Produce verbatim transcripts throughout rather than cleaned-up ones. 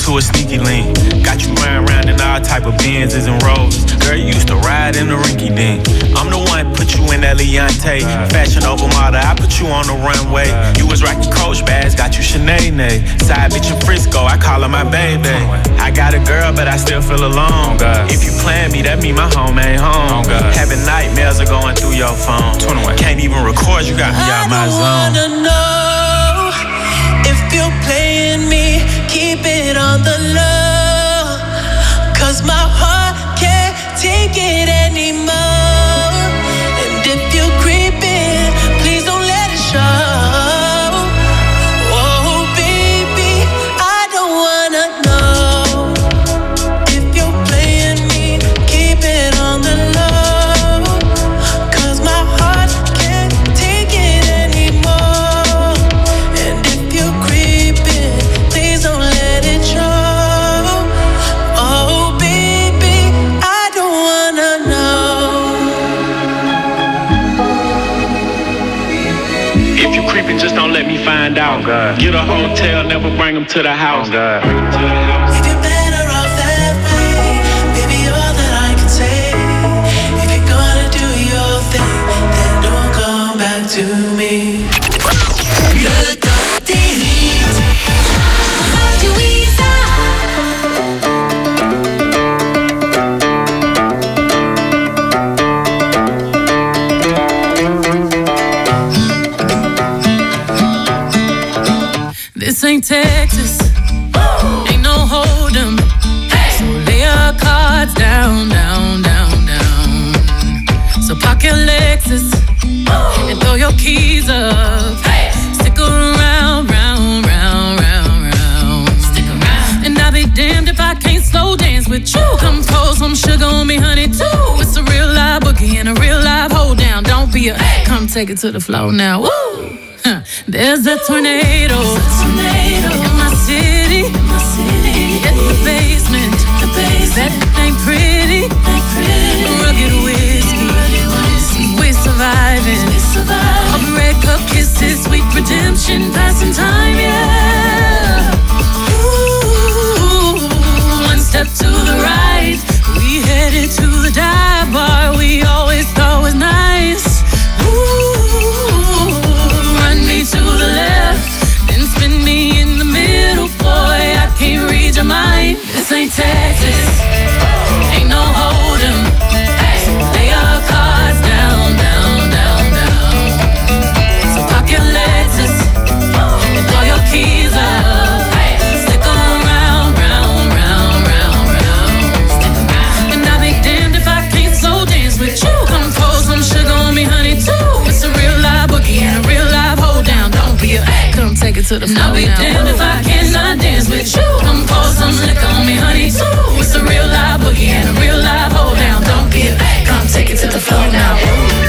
to a sneaky link. Got you riding around in all type of Benzes and Rolls. Girl, you used to ride in the rinky dink. I'm the one put you in that Leontay. Fashion over model, I put you on the runway. You was rocking Coach bags, got you Sinead. Side bitch in Frisco, I call her my baby. I got a girl, but I still feel alone. If you plan me, that mean my home ain't home. Having nightmares are going through your phone. Can't even record, you got me out my zone. I wanna know if you're playing me, keep it on the low. Cause my heart can't take it anymore. And if you're creeping, please don't let it show. Just don't let me find out. Oh, get a hotel, never bring them to the house. Oh, if you're better off that way, baby, all that I can say. If you're gonna do your thing, then don't come back to me. Le Top des Hits. Radio Isa. This ain't Texas, Ooh. Ain't no hold'em. Hey. So lay your cards down, down, down, down. So park your Lexus Ooh. And throw your keys up. Hey. Stick around, round, round, round, round. Stick around. And I'll be damned if I can't slow dance with you. Come pour some sugar on me, honey, too. It's a real live boogie and a real live hold down. Don't be a hey. Come take it to the floor now. Woo! There's a tornado, There's a tornado in my city, in my city. In the basement, the basement. That ain't pretty, ain't pretty. Rugged whiskey, rugged whiskey. We surviving, we surviving. All red cup kisses, sweet redemption, passing time, yeah. Ooh, one step to the right, we headed to the dive bar we always thought was nice. To the left, then spin me in the middle, boy, I can't read your mind. This ain't Texas, ain't no hold'em. Hey, lay your cards down, down, down, down. So park your Lexus and throw your keys up. Hey, stick around, round, round, round, round. Stick around. And I'll be damned if I can't slow dance with you. Come pour some sugar on me, honey, too. It's a real live boogie and a real live hold down. Don't be a come take it to the floor. I'll be damned if I cannot dance with you. Come pour some liquor on me, honey, too. It's a real live boogie and a real live hold down. Don't be a come take it to the floor now.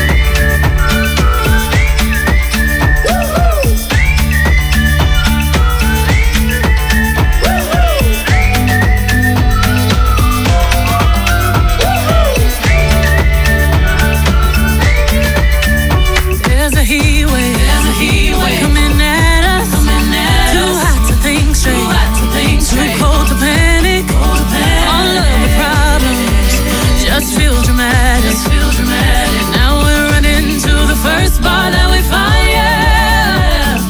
Feel dramatic. Feel dramatic. Now we're running to the first bar that we find, yeah.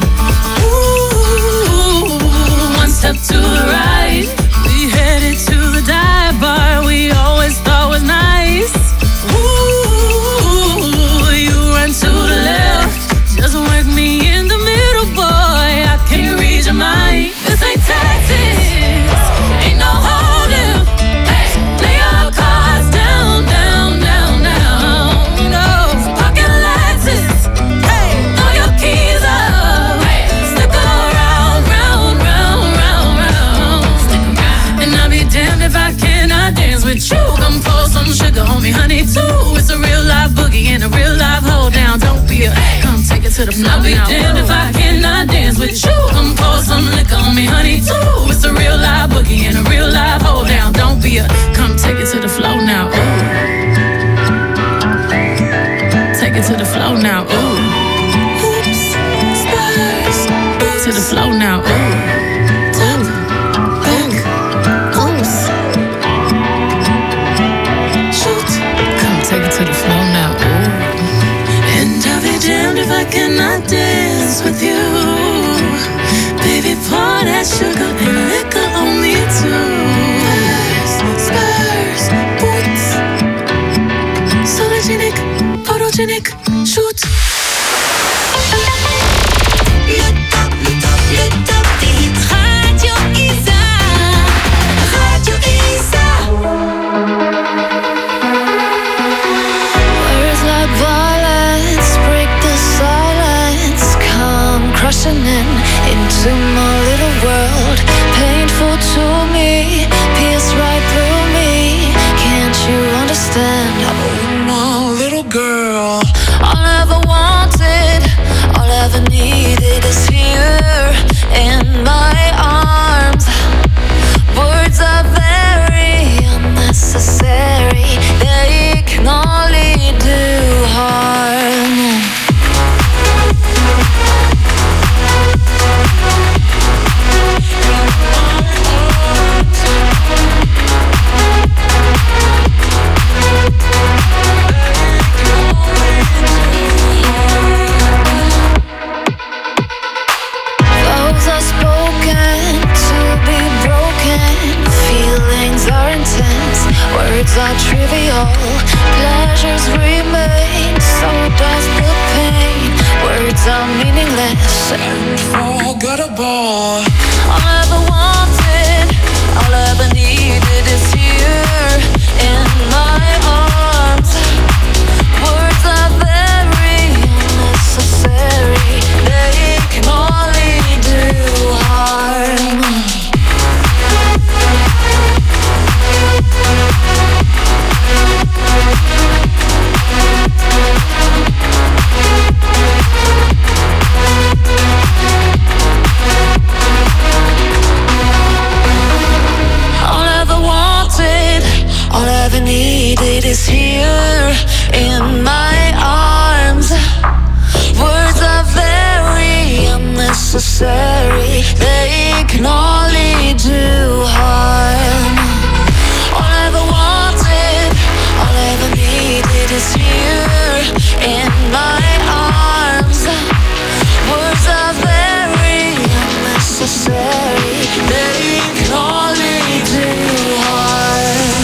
Ooh, one step to the right, we headed to the dive bar we always thought was nice. Ooh, you run to the left, just work me in the middle, boy, I can't read your mind. This ain't Texas, ain't no hold'em. Hey, lay your cards down, down, down, down. No, pocket Lexus. Hey, throw your keys up. Hey, stick around, round, round, round, round. Stick around. And I'll be damned if I cannot dance with you. Come pour some sugar on me, honey, too. It's a real live boogie and a real live hold down. Don't be a hey, come take it to the floor. I'll be damned if I cannot dance with you. Come pour some liquor on me, honey, too. It's a real live boogie and a real live hold down. Don't be a come take it to the floor now. Ooh. Take it to the floor now. Ooh. Oops. Stars. To the floor now. Ooh. Ooh. Ooh. take it to the floor now. Ooh. And I'll be damned if I cannot dance with you. Baby, pour that sugar and liquor on me too. Spurs, spurs, boots. Sologenic, photogenic, shoot. Radio Isa, Radio Isa. Words like violence break the silence, come crushing in into my little world. Painful to me, pierce right through me. Can't you understand? Oh, my little girl. All I ever wanted, all I ever needed is here in my arms. Words are very unnecessary, they can only do harm. Words are trivial, pleasures remain, so does the pain. Words are meaningless and forgettable. All I ever wanted, all I ever needed is here in my arms. Words are very unnecessary, they can only do harm. All I ever needed is here in my arms. Words are very unnecessary, they can only do harm. All I ever wanted, all I ever needed is here in my arms. Words are very unnecessary, they can only do harm.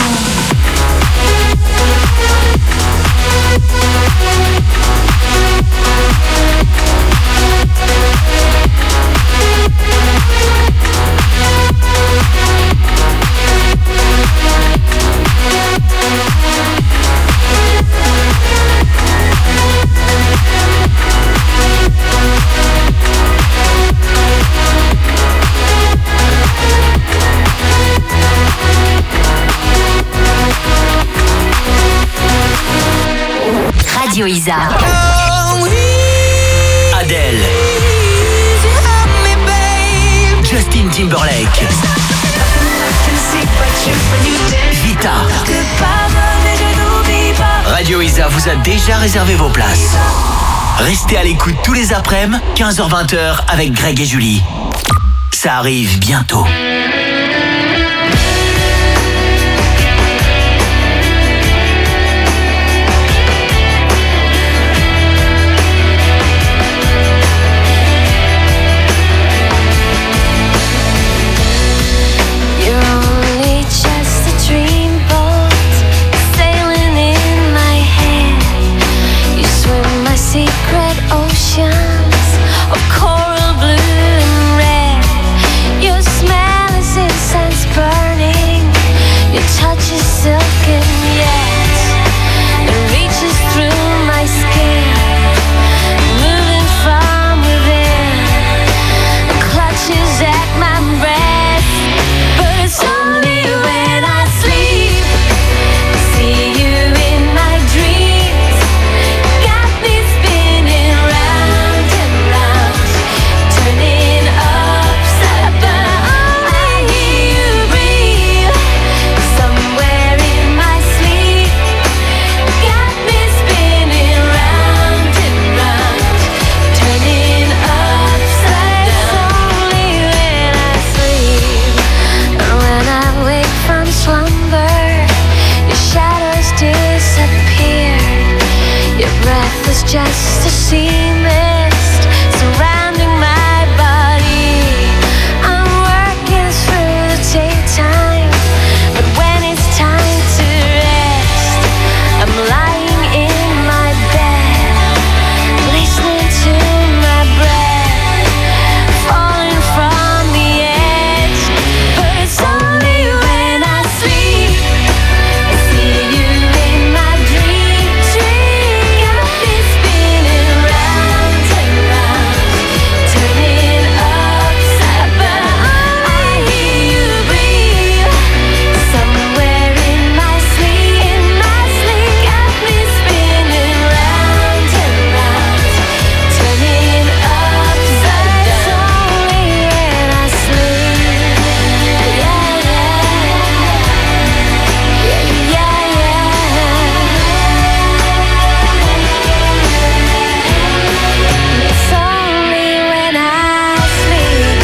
Radio Isa. Adele. Justin Timberlake. Vita. Radio Isa vous a déjà réservé vos places. Restez à l'écoute tous les après-midi, quinze heures vingt avec Greg et Julie. Ça arrive bientôt. Of coral blue and red, your smell is was just a sea mist surrounding my body. I'm working through the daytime, but when it's time to rest, I'm lying in my bed, listening to my breath falling from the edge. But it's only when I sleep I see you in my dream. Dream got me spinning round and round, turning upside down. I hear you breathe somewhere in my sleep. In my sleep, got me spinning round and round, turning upside down. Only when I sleep, yeah, yeah, yeah, yeah. It's only when I sleep.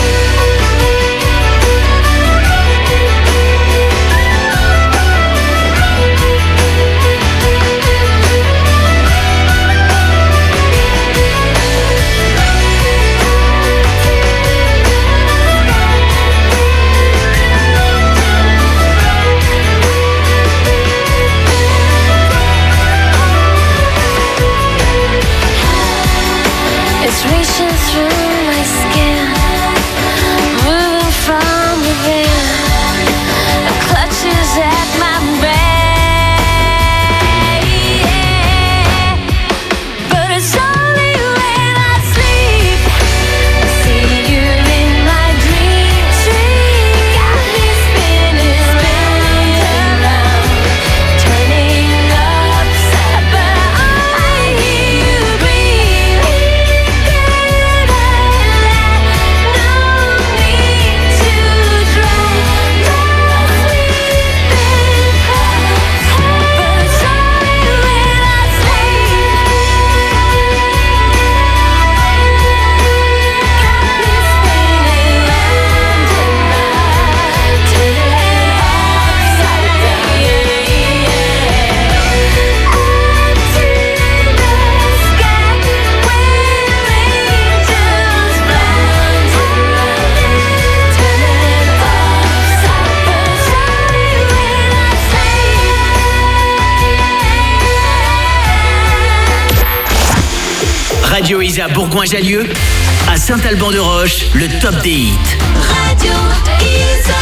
It's reaching through my skin, moving from within. It clutches at my brain, but it's only when I sleep I see you in my dream. Dream got me spinning round and round, turning upside down. I hear you breathe. Radio Isa Bourgoin-Jallieu, à Saint-Alban-de-Roche, le top des hits. Radio Isa.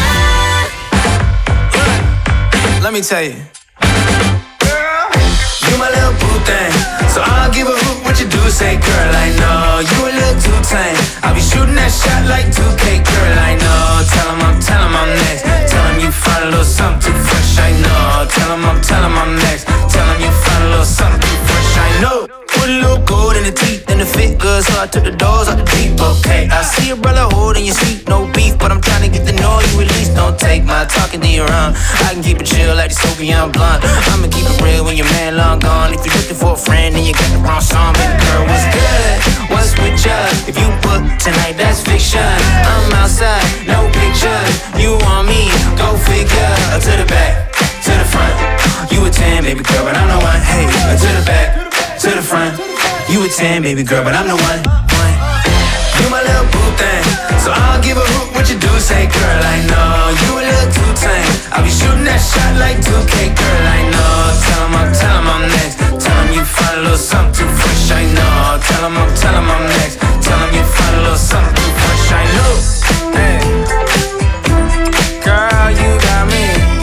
Let me tell you, girl, you my little boo thing, so I'll give a hoot what you do. Say, girl, I know you a little too tame. I'll be shooting that shot like two K, girl, I know. Tell him I'm, tell him I'm next. Tell him you find a little something too fresh, I know. Tell him I'm, tell him I'm next. Tell him you find a little something too fresh, I know. Put a little gold in the teeth and the fit good, so I took the doors out the deep, okay. I see a brother holding your seat, no beef, but I'm trying to get the noise you release. Don't take my talking to your own. I can keep it chill like the Soviet blunt. I'ma keep it real when your man long gone. If you're looking for a friend and you got the wrong song, baby girl, what's good? What's with ya? If you book tonight, that's fiction. I'm outside, no pictures. You want me? Go figure. To the back, to the front. You a ten, baby girl, but I'm the one. Hey, to the back, to the front. You a ten, baby girl, but I'm the one. one. You my little boo thing, so I'll give a hoot what you do. Say, girl, I know you a little too tame. I'll be shooting that shot like two K, girl, I know. Tell him I'm, tell him I'm next. Tell him you find a little something too fresh, I know. Tell him I'm, tell him I'm next. Tell him you find a little something too fresh, I know. Hey, girl, you got me.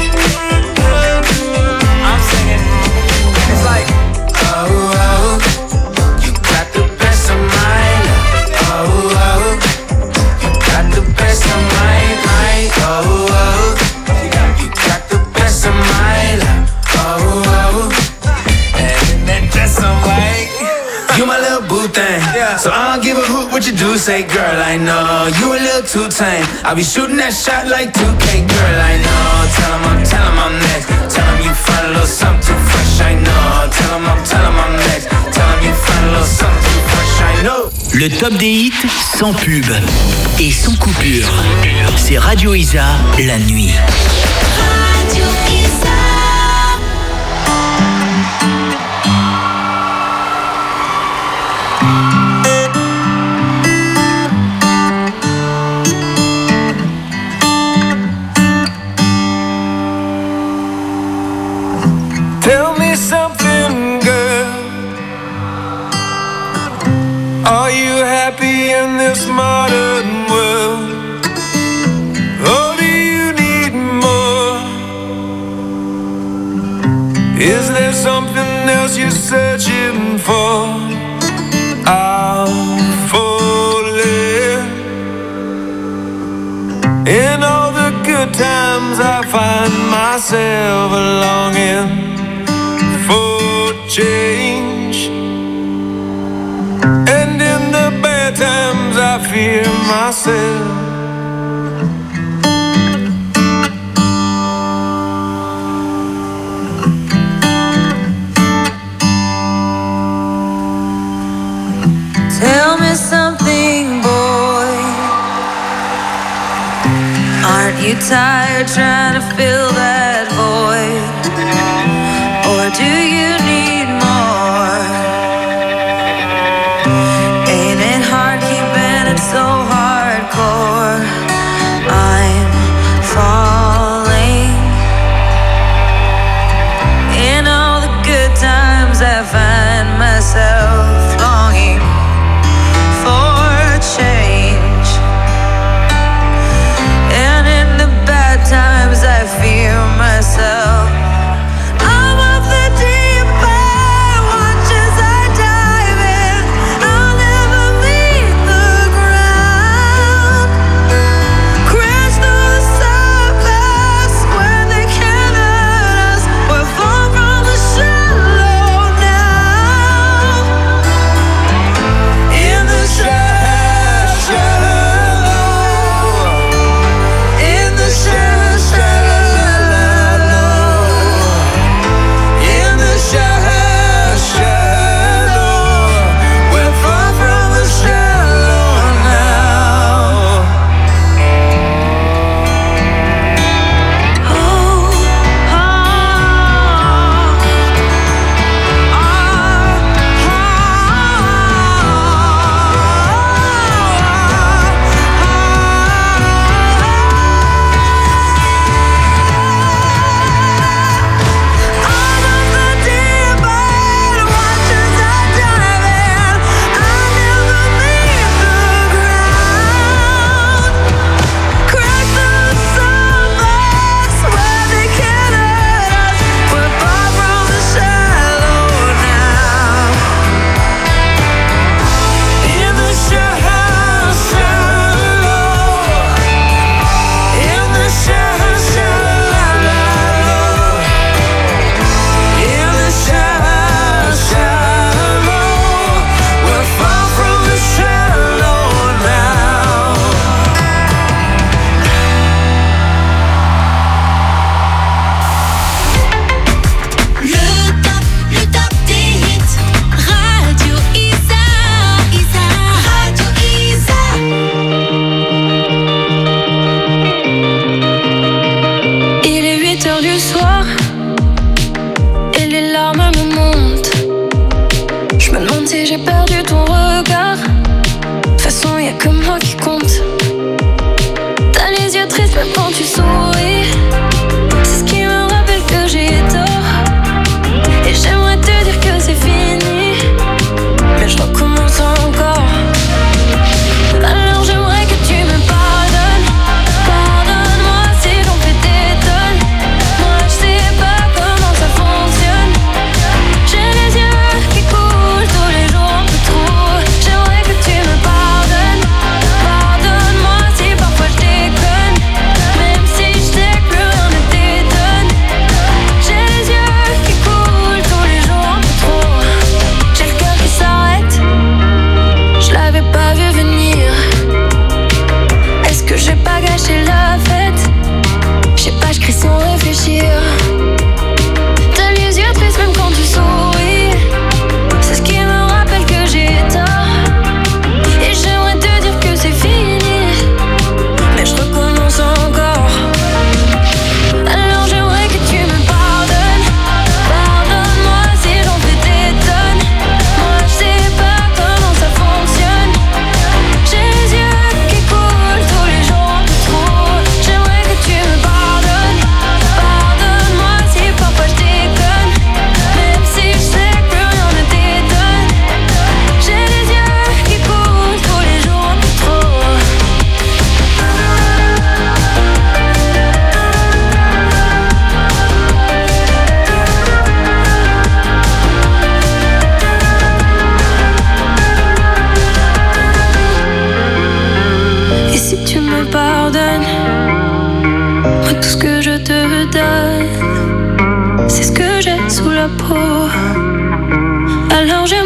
I'm singing. It's like, oh, oh, you got the best of mine. Oh, oh, you got the best of mine. Oh, oh, you got the best of mine. Oh, oh, and that dress I'm like, you my little boo thing, so I don't give a hoot what you do. Say, girl, I know you a little too tame. I'll be shooting that shot like two K, girl, I know. Tell him I'm, tell him I'm next. Tell him you find a little something too fresh, I know. Tell him I'm, tell him I'm next. Tell him you find a little something too fresh, I know. Le top des hits sans pub et sans coupure. C'est Radio Isa, la nuit. Radio Isa. this modern world? Or do you need more? Is there something else you're searching for? I'm falling. In all the good times I find myself longing for change, and in the bad times I fear myself. Tell me something, boy. Aren't you tired trying to fill that void? Or do you need more? Ain't it hard keeping it so hardcore? I'm falling. In all the good times I find myself longing for change, and in the bad times I fear myself. I'm of the deep end, watch as I dive in. I'll never meet the ground. Crash through the surface where they can't hurt us. We're far from the shallow now. In the shallow, shallow, in the shallow, shallow, in the shallow, shallow, we're far from the shallow now. Oh, oh,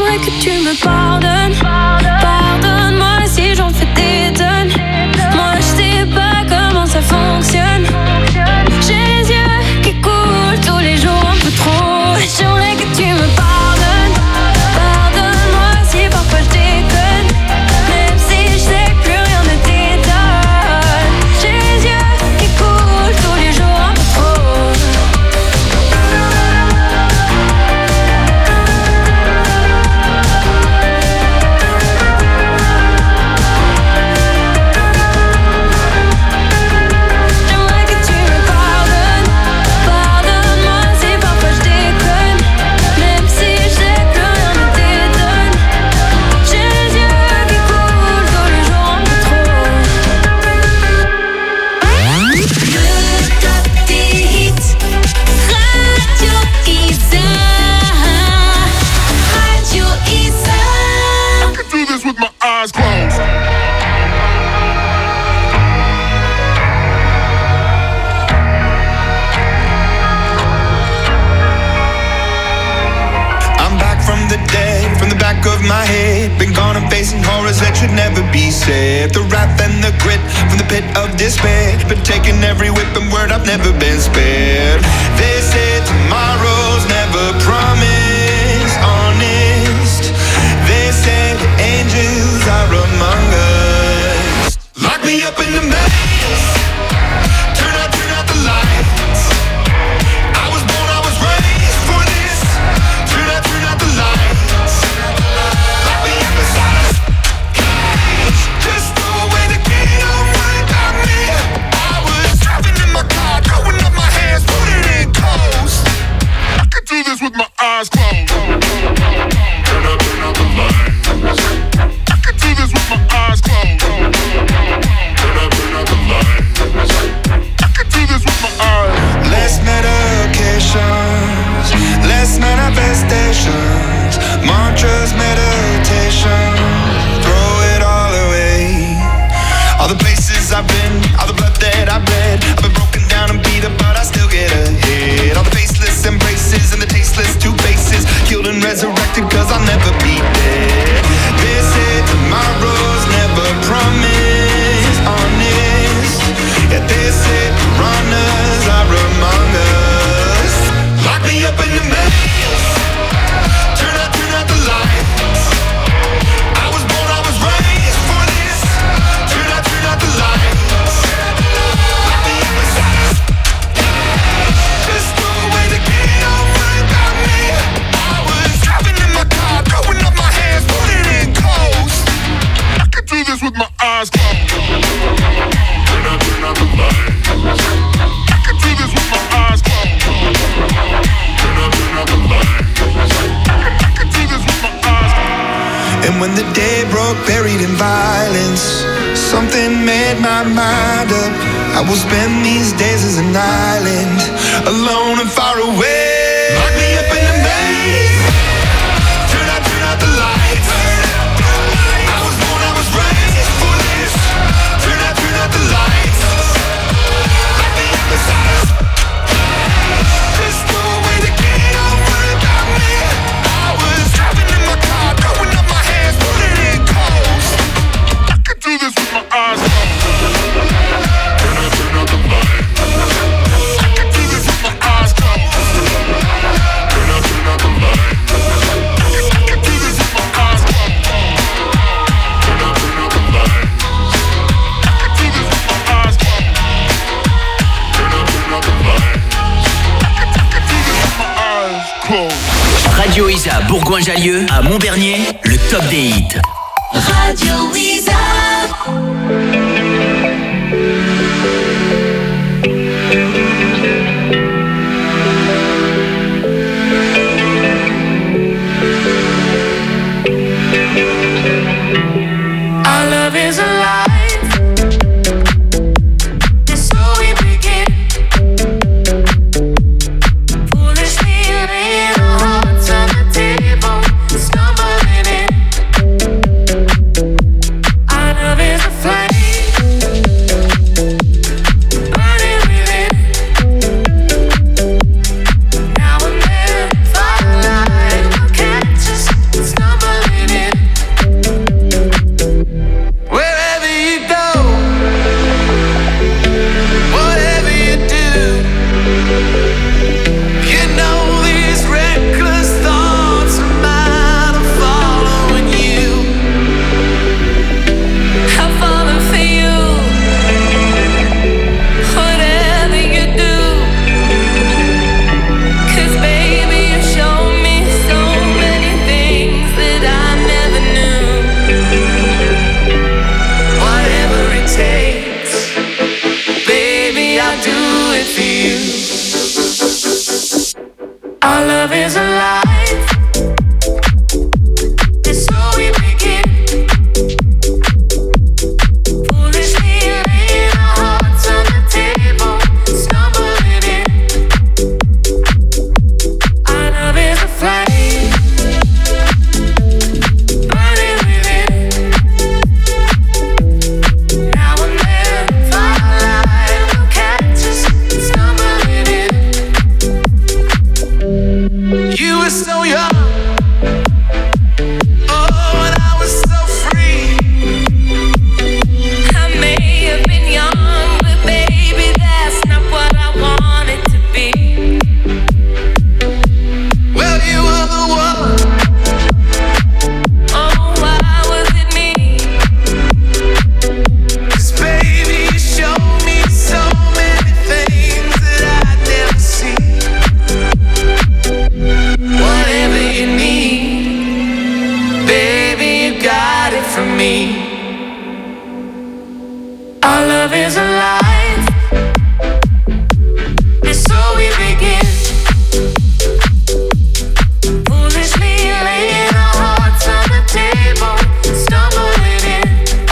J'aimerais que tu me pardonnes. Pardonne-moi si j'en fais des tonnes. Moi je sais pas comment ça fonctionne. J'ai les yeux qui coulent tous les jours un peu trop. J'aimerais que tu me pardonnes. Pardonne-moi si parfois je déconne. Même si je sais que plus rien ne t'étonne. J'ai les yeux qui coulent tous les jours un peu trop. J'aimerais que tu me pardonnes. Pardonne-moi si parfois je déconne. Même si je sais que plus rien ne t'étonne. J'ai les yeux qui coulent tous les jours un peu trop. Le top des hits, Radio Isa, Radio Isa. I can do this with my eyes closed. I'm back from the dead, from the back of my head. Been gone and facing horrors that should never be said. The wrath and the grit from the pit of despair. Been taking every whip and word, I've never been spared. They say tomorrow's never promised, honest. They say the angels are among us. Lock me up in the maze. Turn out, turn out the lights. I was born, I was raised for this. Turn out, turn out the lights. Lock me up inside a cage. Just throw away the key, don't worry about me. I was driving in my car, throwing up my hands, putting it in coast. I can do this with my eyes closed. Turn up, turn out the lights. I can do this with my eyes closed. Turn up, turn out the lights. I can do this with my eyes. Less medications, less manifestations, mantras, meditation, throw it all away. All the places I've been, all the blood that I've bled, I've been broken down and beat up, but I still get ahead. All the faceless embraces and the tasteless two faces, killed and resurrected cause I'll never be dead. They say tomorrow's never promised, honest. Yeah, they say piranhas are among us. Lock me up in the maze. Turn out, turn out the lights. I was born, I was raised for this. Turn out, turn out the lights. Lock me up inside a cage. Just throw away the key, don't worry about me. I was driving in my car, throwing up my hands, putting it in coast. I can do this with my eyes closed. Turn up, turn out the lights. I can do this with my eyes closed. Turn up, turn out the lights. I can do this with my eyes closed. And when the day broke, buried in violence, something made my mind up. I will spend these days as an island, alone and far away. Lock me up in a maze. Turn out, turn out the lights. I was born, I was raised for this. Turn out, turn out the lights. Lock me up inside a cage. Just throw away the key, don't worry about me. I was driving in my car, throwing up my hands, putting it in coast. I can do this with my eyes closed. Turn up, turn out the lights. I can do this with my eyes closed. Turn up, turn out the lights. I can do this with my eyes closed. Turn up, turn out the lights. I can do this with my eyes closed. Turn up, turn out the lights. I can, I can do this with my eyes closed. Radio Isa Bourgoin-Jallieu à Montbernier, le top des hits. Radio Isa. Our love is alive. And so we begin. Foolishly laying our hearts on the table, stumbling in. Our love is a flame, burning within. Now and then, firelight will catch us, stumble. from me. Our love is alive, and so we begin. Foolishly laying our hearts on the table, stumbling in.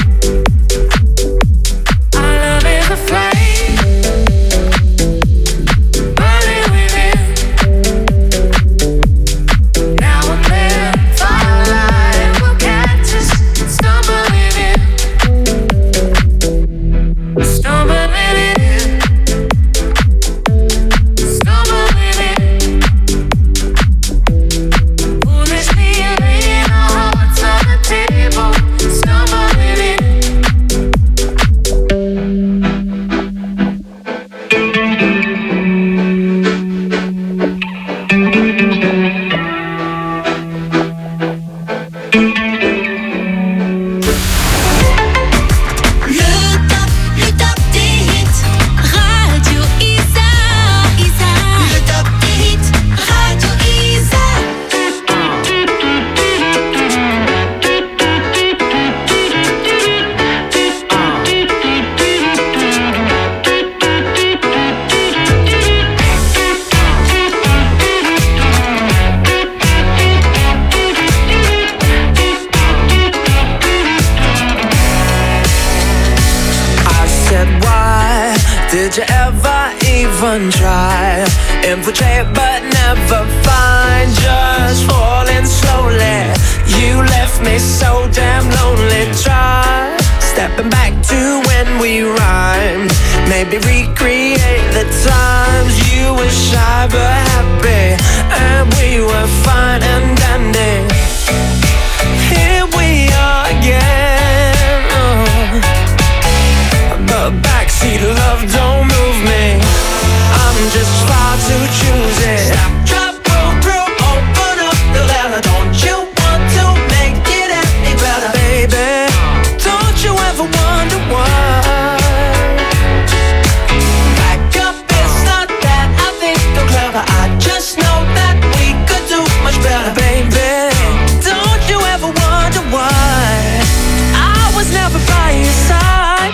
Our love is a flame, burning within. Now and then, firelight will catch us, stumbling in. Stumbling in, stumbling in. Foolishly laying our hearts on the table, stumbling in. Le top, le top des hits, Radio Isa, Isa. Le top des hits, Radio Isa. I said, why did you ever even try? Infiltrate but never find. Just falling slowly. You left me so damn lonely. Try stepping back to when we rhymed. Maybe recreate the times you were shy but happy, and we were fine and dandy. Here we are again. Oh. But backseat love don't move me. I'm just far too choosy. Stop, drop, roll through, open up the letter. Don't you want to make it any better, baby? Don't you ever wonder why? Back up, it's not that I think I'm clever. I just know that we could do much better, baby. Don't you ever wonder why I was never by your side?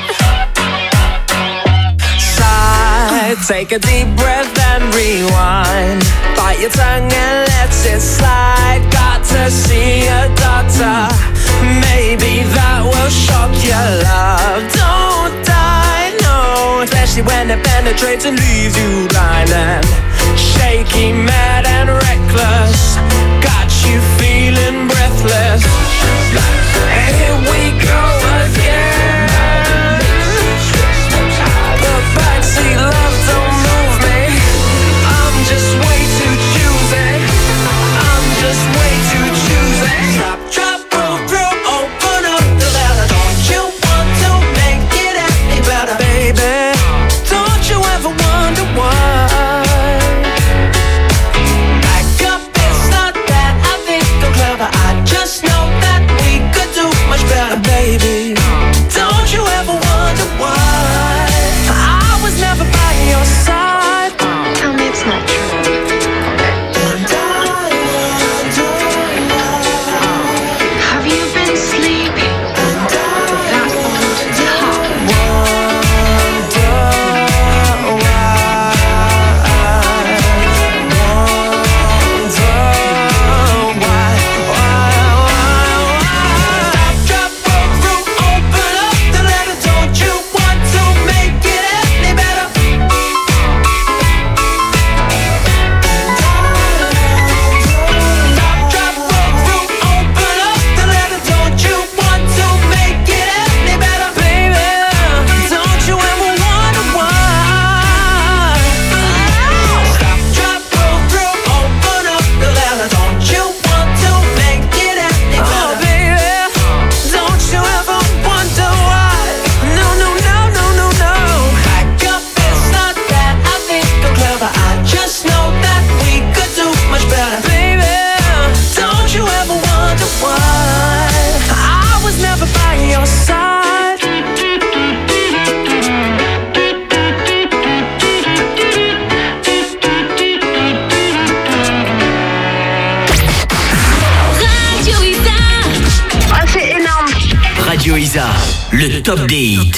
Sigh, take a deep breath and rewind. Bite your tongue and let it slide. Got to see a doctor. Maybe that will shock your love. Don't die, no. Especially when it penetrates and leaves you blind and shaky, mad and reckless. Got you feeling breathless. Here we go again. The backseat love don't move me. I'm just way too choosy. I'm just way too choosy. Stop, drop, roll through, open up the letter. Don't you want to make it any better, baby? Don't you ever wonder why? Back up, it's not that I think I'm clever. I just know that we could do much better, baby. Don't you ever wonder why I was never by your side? Tell me it's not true. Have you been sleeping with that old top? Drop, roll through, open up the letter. Don't you want to make it any better? Stop, drop, roll through, open up the letter. Don't you want to make it any better, baby? Don't you ever wonder why? Stop, drop, roll through, open up the letter. Don't you want to make it any better, baby? Don't you ever wonder why? No, no, no, no, no, no. Back up, it's not that I think I'm clever. I just know that we could do much better, baby. Don't you ever wonder why I was never by your side? Radio Isa. Ah, c'est énorme. Radio Isa, le top des hits.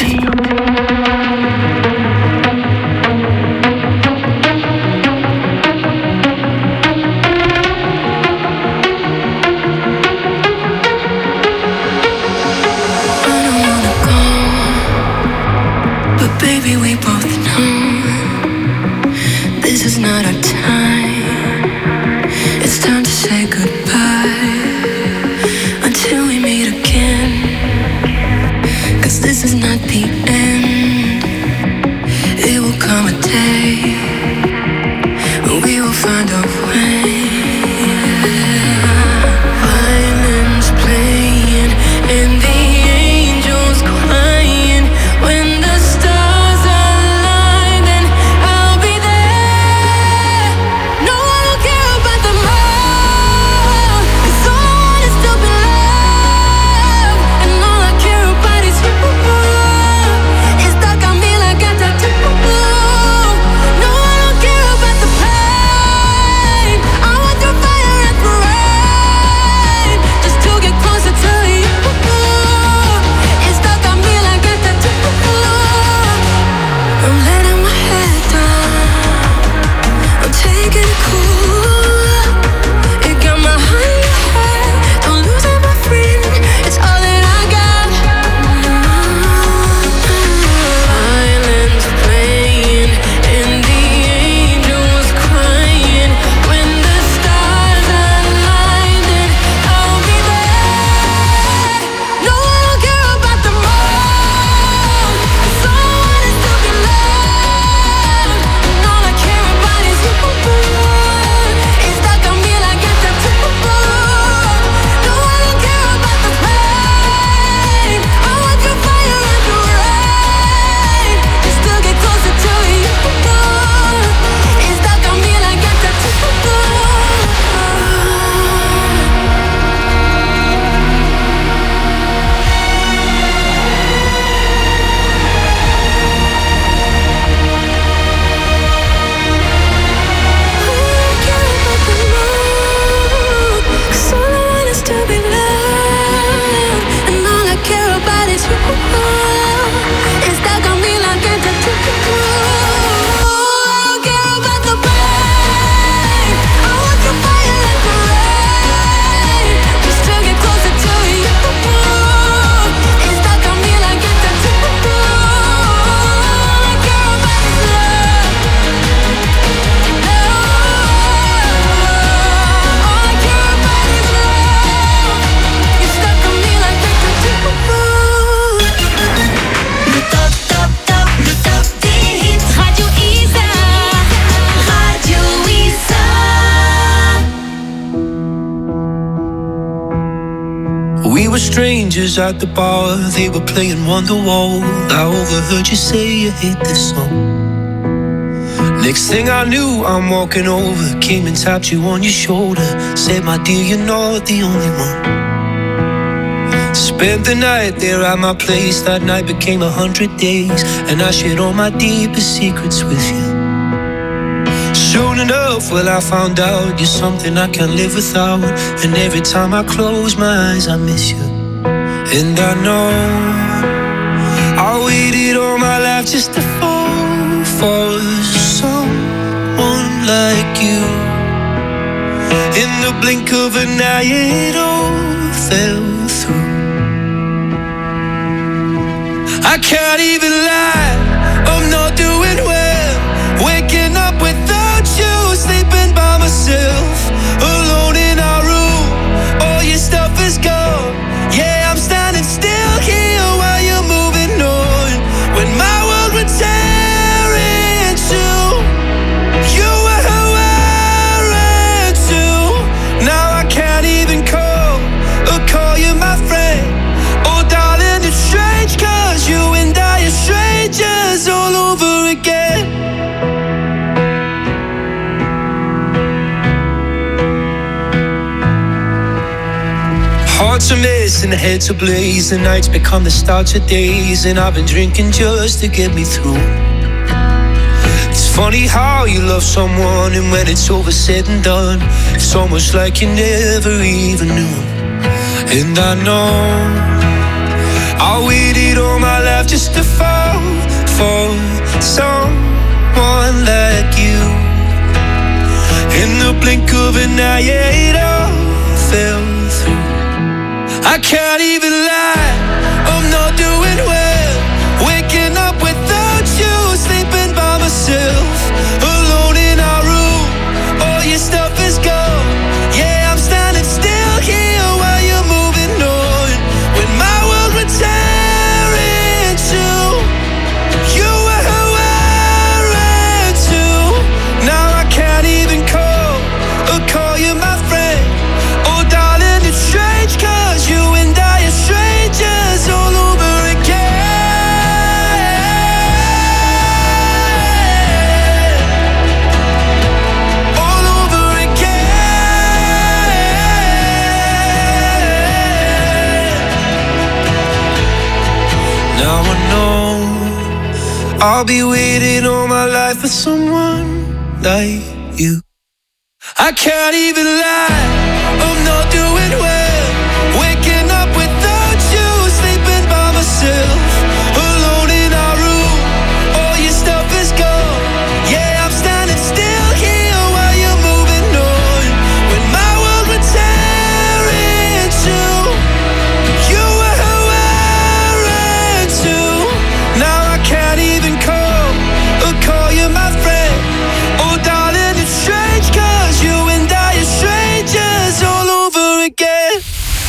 Baby, we both know this is not our time. It's time to say goodbye until we meet again. 'Cause this is not the end. It will come a day when we will find a way. Violins playing and the angels crying. When the stars align, then I'll be there. No, I don't care about the love, 'cause all I want is to be loved. And all I care about is you. It's stuck on me like a tattoo. No, I don't care about the pain. I went through fire and through rain just to get closer to you. It's stuck on me like a tattoo. I'm letting my head down. I'm taking it cool. It got my heart in your head. Don't lose it, my friend. It's all that I got. Violins playing and the angels crying. When the stars align, then I'll be there. No, I don't care about the road, 'cause all I want is to be loved. And all I care about is you. It's stuck on me like a tattoo. No, I don't care about the pain. I went through fire and through rain just to get closer to you. It's stuck on me like a tattoo. We were strangers at the bar, they were playing Wonderwall. I overheard you say you hate this song. Next thing I knew, I'm walking over, came and tapped you on your shoulder. Said, my dear, you're not the only one. Spent the night there at my place, that night became a hundred days. And I shared all my deepest secrets with you. Soon enough, well, I found out you're something I can't live without. And every time I close my eyes, I miss you. And I know I waited all my life just to fall for someone like you. In the blink of an eye, it all fell through. I can't even lie, I'm not doing well. Waking up without you, sleeping by myself, alone in our room. All your stuff is gone. Yeah, I'm standing still here while you're moving on. When my world would tear in two, you were who I ran to. Now I can't even call or call you my friend. Oh darling, it's strange, 'cause you and I are strangers all over again. Hearts are missing, heads ablaze. The nights become the start of days, and I've been drinking just to get me through. It's funny how you love someone, and when it's over said and done, it's almost like you never even knew. And I know I waited all my life just to fall for someone like you. In the blink of an eye, yeah, it all fell through. I can't even lie, I'm not doing well. Waking up without you, sleeping by myself, alone in our room, all your stuff is gone. Yeah, I'm standing still here while you're moving on. When my world would tear into, you were wearing too. Now I can't even call or call you my friend. Oh darling, it's strange, cause you and I are strangers all over again. All over again. Now I know I'll be waiting all my life for someone like you. I can't even lie, I'm not doing well. Waking up without you, sleeping by myself, alone in our room, all your stuff is gone. Yeah, I'm standing still here while you're moving on. When my world would tear into, you were wearing too. Now I can't even call or call you my friend. Oh darling, it's strange, cause you and I are strangers all over again.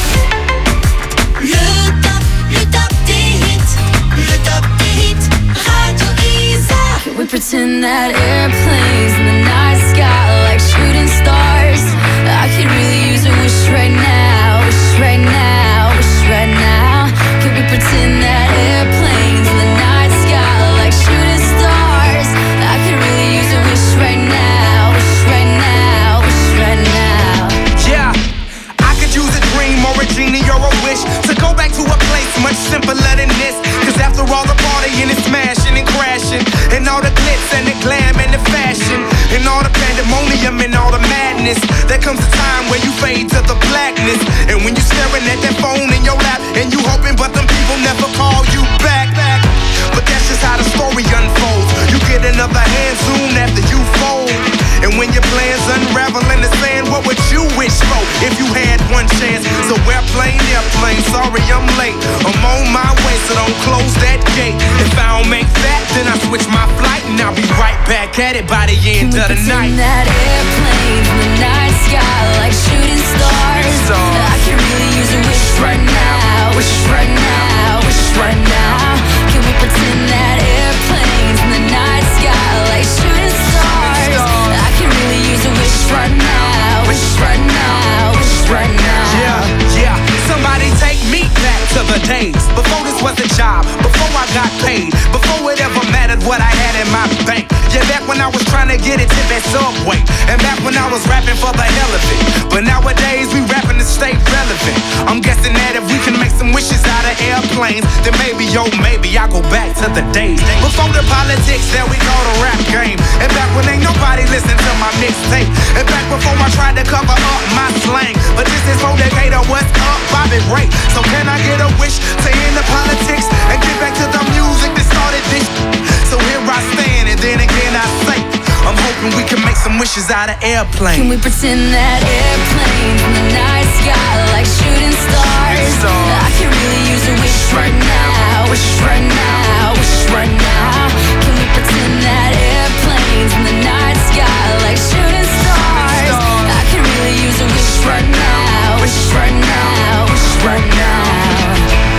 Le top, le top des hits, le top des hits, Radio Isa. Can we pretend that airplanes in the night sky are like shooting stars? I could really use a wish right now, wish right now, wish right now. Can we pretend that airplanes in the night sky are like shooting stars? I could really use a wish right now, wish right now, wish right now. Yeah, I could use a dream or a genie or a wish to go back to a place much simpler than this. Cause after all the partying and smashing and crashing, and all the glitz and the glam and the fashion, and all the pandemonium and all the madness, there comes a time where you fade to the blackness. And when you're staring at that phone in your lap, and you hoping but them people never call you back. But that's just how the story unfolds. You get another hand soon after you fold. And when your plans unravel in the sand, what would you wish for if you had one chance? So airplane, airplane, sorry I'm late. I'm on my way, so don't close that gate. If I don't make that, then I switch my flight, and I'll be right back at it by the end of the night. That airplane in the night sky like shooting stars. I can really use a wish right now, wish right now, wish right now. Can we pretend that airplanes in the night sky like shooting stars? I can really use a wish right now, wish right now, wish right now. Yeah, yeah, somebody take me back to the days before this was a job, before I got paid, before it ever mattered what I had in my bank. Yeah, back when I was trying to get it to that Subway, and back when I was rapping for the hell of it. But nowadays we rapping to stay relevant. I'm guessing that if we can make some wishes out of airplanes, then maybe, yo, maybe I'll go back to the days before the politics that we call the rap game. And back when ain't nobody listen to my mixtape. And back before I tried to cover up my slang. But this is for Decatur, what's up, Bobby Ray? So can I get a wish to end the politics and get back to the music that started this? So here I stand, and then again I say, I'm hoping we can make some wishes out of airplanes. Can we pretend that airplanes in the night sky like shooting stars? I can really use a wish right now, wish right now, wish right now. Can we pretend that airplanes in the night sky like shooting stars? I can really use a wish right now, wish right now, wish right now.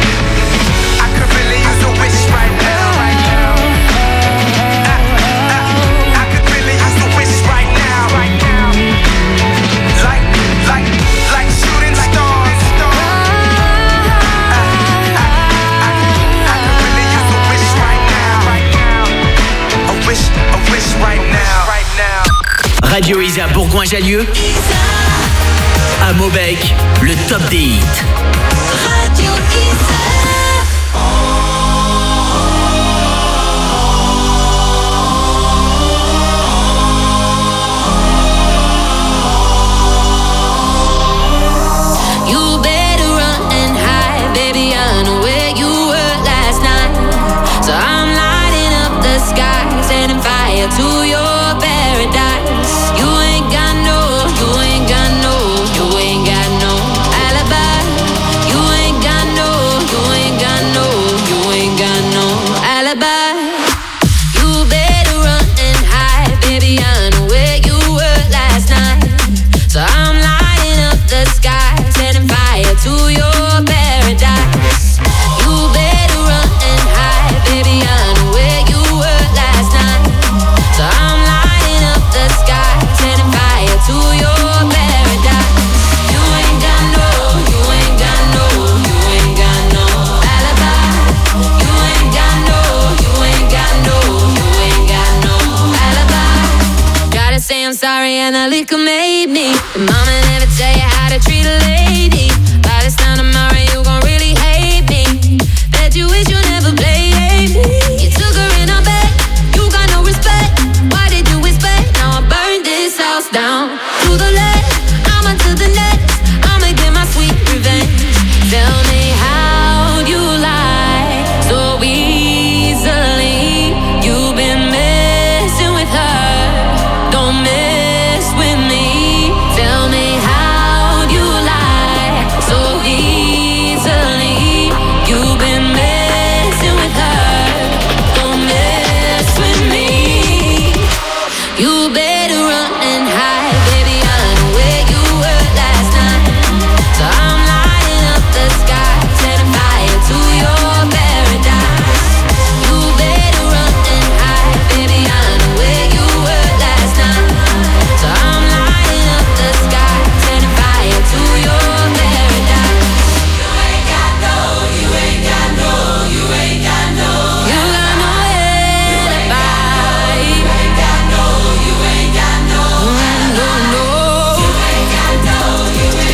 I could really use a wish right now, right now. I, I, I could really use a wish right now, right now. Like, like, like shooting stars. I, I, I, I could really use a wish right now, right now. A wish, a wish right now, right now. Radio Isa Bourgoin-Jallieu. À Mobec, le top des hits. Radio Isa. You better run and hide, baby, I know where you fire to your paradise. You ain't got no, you ain't got no, you ain't got no alibi. You ain't got no, you ain't got no, you ain't got no alibi. You better run and hide, baby, I know where you were last night. So I'm lighting up the sky, setting fire to your paradise. You better run and hide, baby, I know where you were last night. So I'm lighting up the sky, setting fire to your paradise. You ain't got no, you ain't got no, you ain't got no alibi. You ain't got no, you ain't got no, you ain't got no alibi. Gotta say I'm sorry and the liquor made me. But mama never tell you how to treat a lady. By this time tomorrow you gon' really hate me. Bet you wish you never played me. You took her in her bed, you got no respect. Why did you expect? Now I burned this house down to the left, I'm onto the next. I'ma get my sweet revenge. Tell me how you lie so easily. You've been messing with her, don't mess with me. Tell me how you lie so easily. You've been messing with her, don't mess with me. You better run and hide, baby, I know where you were last night. So I'm lighting up the sky, setting fire to your paradise. You better run and hide, baby, I know where you were last night. So I'm lighting up the sky, setting fire to your paradise. You ain't got no, you ain't got no, you ain't got no. You got no alibi. You ain't got no, you ain't got no. No, no. You ain't got no, you ain't got no.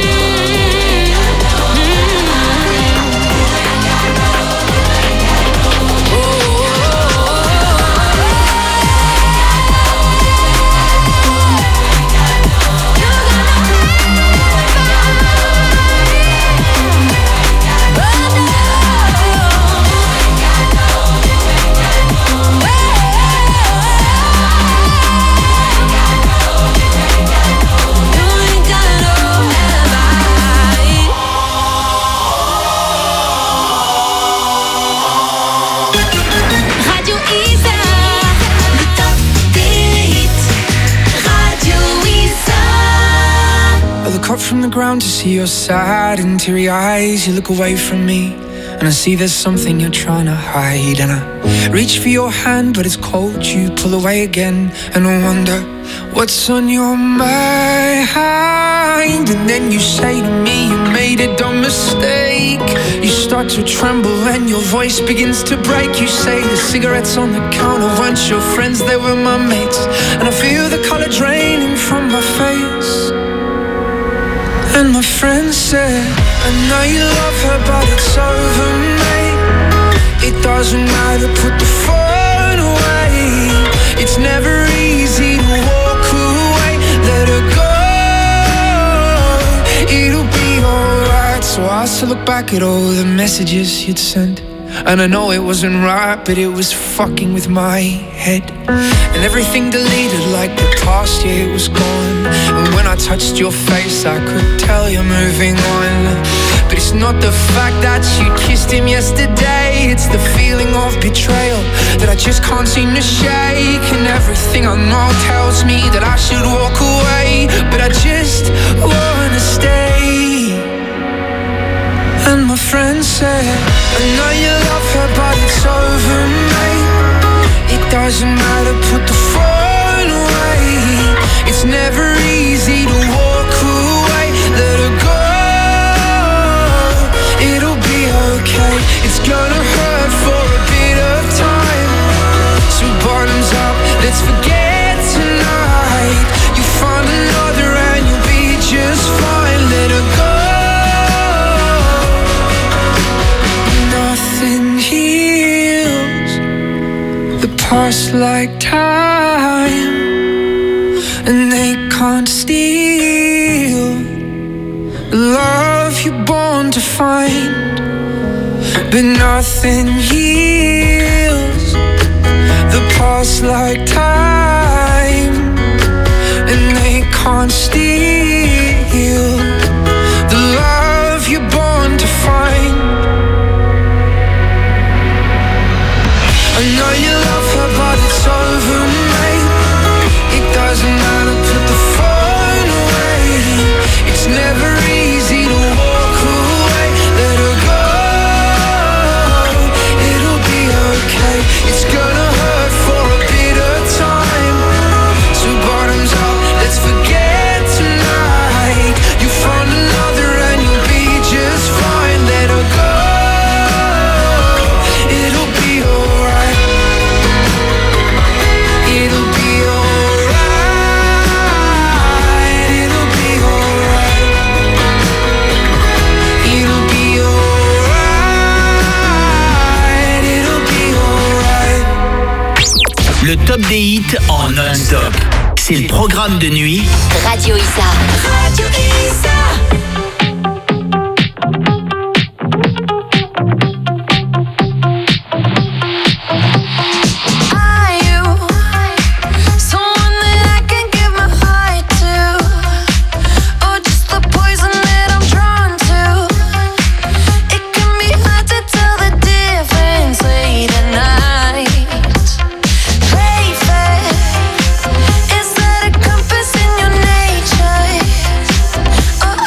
Radio Isa, le top des hits. Radio Isa. I look up from the ground to see your sad and teary eyes. You look away from me and I see there's something you're trying to hide. And I reach for your hand but it's cold. You pull away again and I wonder what's on your mind. And then you say to me you made a dumb mistake. You start to tremble and your voice begins to break. You say the cigarettes on the counter weren't your friends, they were my mates. And I feel the color draining from my face. And my friend said, I know you love her but it's over, mate. It doesn't matter, put the phone away. It's never easy to walk away. Let her go, it'll be alright. So I still look back at all the messages you'd sent. And I know it wasn't right, but it was fucking with my head. And everything deleted like the past year it was gone. And when I touched your face I could tell you're moving on. But it's not the fact that you kissed him yesterday. It's the feeling of betrayal that I just can't seem to shake. And everything I know tells me that I should walk away, but I just wanna stay. And my friend said, I know you love her but it's over, mate. It doesn't matter, put the phone away. It's never easy to walk away. Let her go, it'll be okay. It's gonna hurt for a bit of time. So bottoms up, let's forget tonight. You find another and you'll be just fine. Let her go. Nothing heals the past like time, and they can't steal the love you're born to find. But nothing heals the pass like time, and they can't steal the love you're born to find. I know you love her, but it's over, mate. It doesn't matter, put the phone away. It's never easy to walk away. Let her go, it'll be okay. It's gonna hurt for a bit of time. So bottoms up, let's forget tonight. You find another and you'll be just fine. Let her go, it'll be alright. It'll be alright. It'll be alright. It'll be alright. It'll be alright. Le top des hits en non-stop. C'est le programme de nuit Radio Isa. Radio Isa. Are you someone that I can give my heart to, or just the poison that I'm drawn to? It can be hard to tell the difference late at night. Play fair, is that a compass in your nature? Or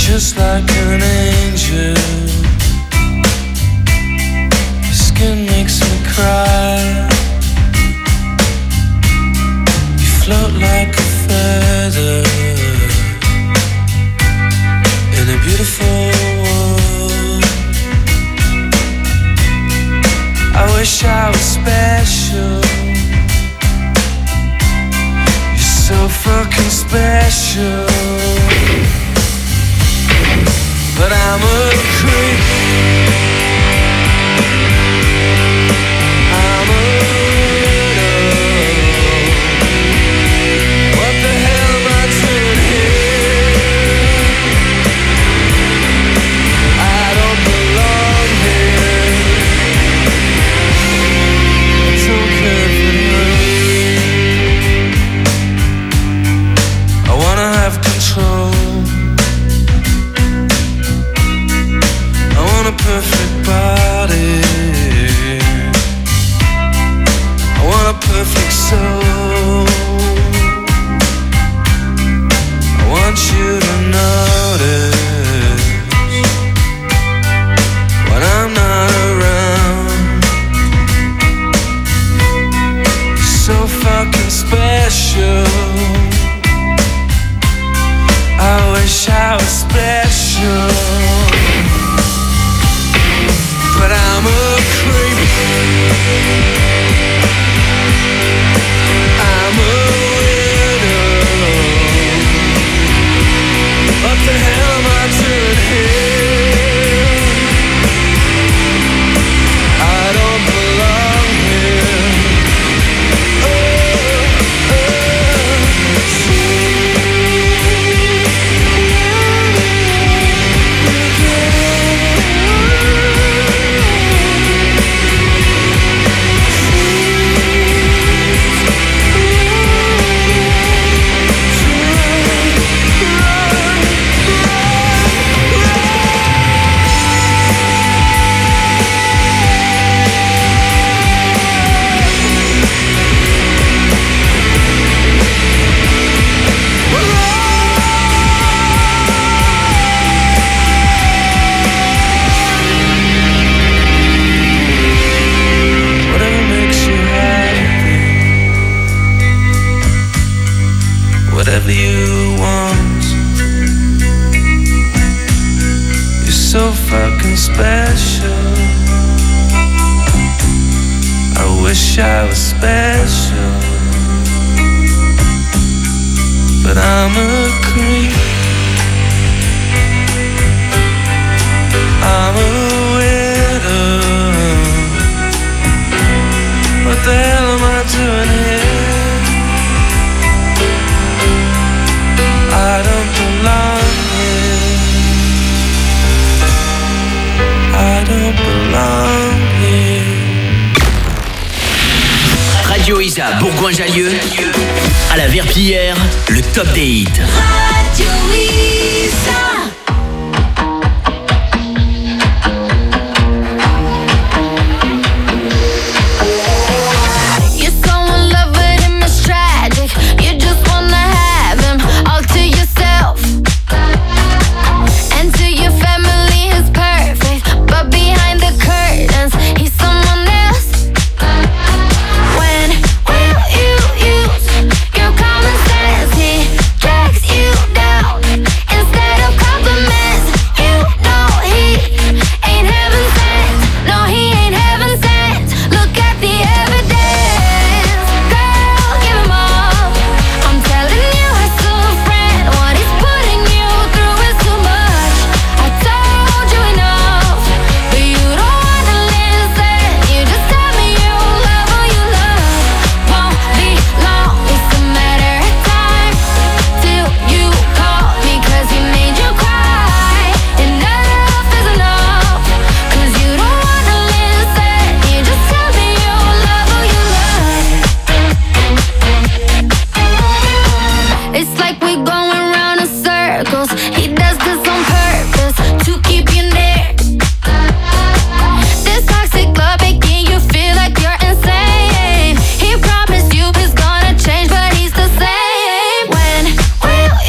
just like an angel. Your skin makes me cry. You float like a feather in a beautiful world. I wish I was special. You're so fucking special. But I'm a creep. I'm a widow. What the hell am I doing here? I don't belong here. I don't care for you. I wanna have control. A perfect body. I want a perfect soul. I want you to notice when I'm not around. You're so fucking special. I wish I was special. But I'm a creep. I'm a widow. What the hell am I doing here? I don't belong here. Oh, whatever you want. You're so fucking special. I wish I was special. But I'm a creep. I'm a widow. What the hell am I doing here? I don't belong here. I don't belong here. Radio Isa Bourgoin-Jallieu, à la Verpillière, le top des hits. Radio Isa.